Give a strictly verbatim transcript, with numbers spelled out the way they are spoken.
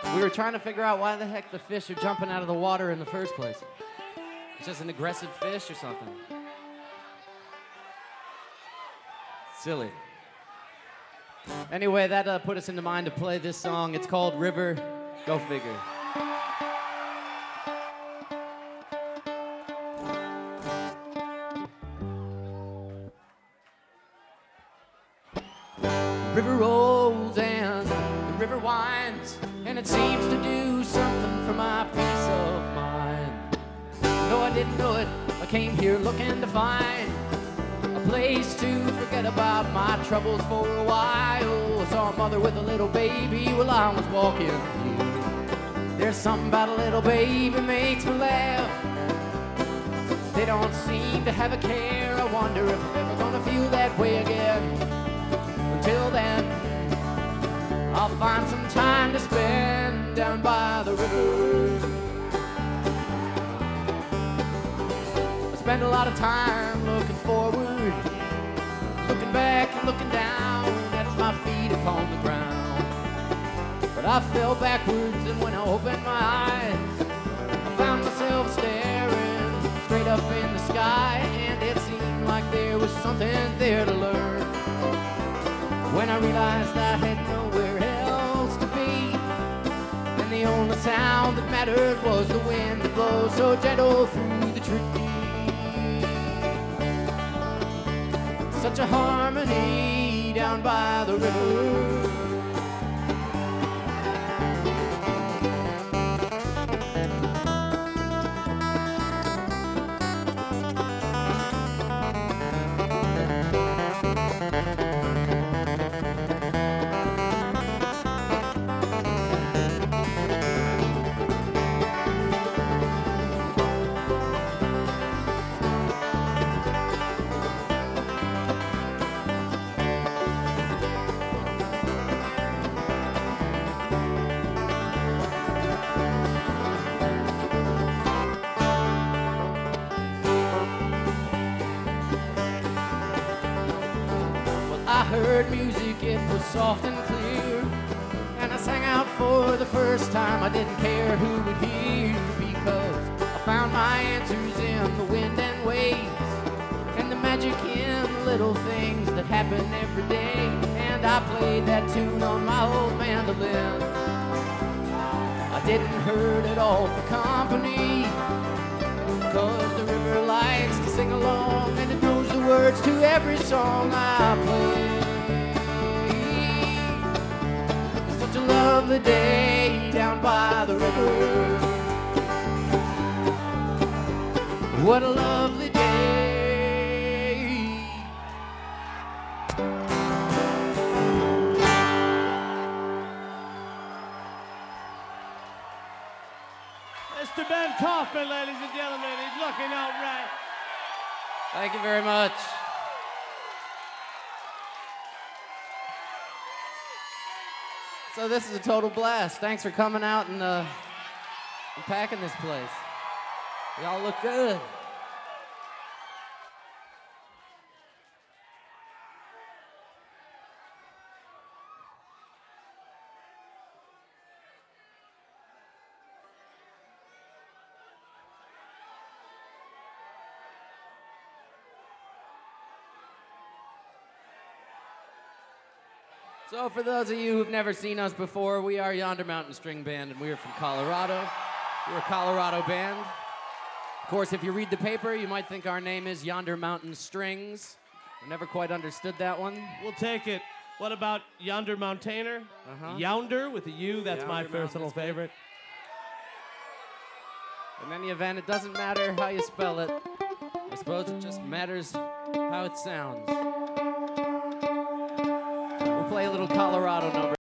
We were trying to figure out why the heck the fish are jumping out of the water in the first place. It's just an aggressive fish or something. Silly. Anyway, that uh, put us into mind to play this song. It's called River. Go figure. River rolls and the river winds, and it seems to do something for my peace of mind. Though I didn't know it, I came here looking to find a place to forget about my troubles for a while. I saw a mother with a little baby while I was walking here. There's something about a little baby makes me laugh. They don't seem to have a care. I wonder if I'm ever gonna feel that way again. Until then, I'll find some time to spend down by the river. I spend a lot of time looking forward, looking back and looking down at my feet upon the ground. But I fell backwards, and when I opened my eyes, I found myself staring straight up in the sky, and it seemed like there was something there to learn. When I realized I had nowhere else to be, and the only sound that mattered was the wind that blows so gentle through the trees. Such a harmony down by the river. I heard music, it was soft and clear, and I sang out for the first time. I didn't care who would hear, because I found my answers in the wind and waves, and the magic in little things that happen every day. And I played that tune on my old mandolin. I didn't hurt at all for company, cause the river likes to sing along, and it knows the words to every song I play. It's such a lovely day down by the river. What a lovely day. Mister Ben Kaufman, ladies and gentlemen, he's looking all right. Thank you very much. So this is a total blast. Thanks for coming out and, uh, and packing this place. Y'all look good. So for those of you who've never seen us before, we are Yonder Mountain String Band, and we are from Colorado. We're a Colorado band. Of course, if you read the paper, you might think our name is Yonder Mountain Strings. I never quite understood that one. We'll take it. What about Yonder Mountainer? Uh-huh. Yonder with a U, that's Yonder my personal Mountain's favorite. In any event, it doesn't matter how you spell it. I suppose it just matters how it sounds. We'll play a little Colorado number.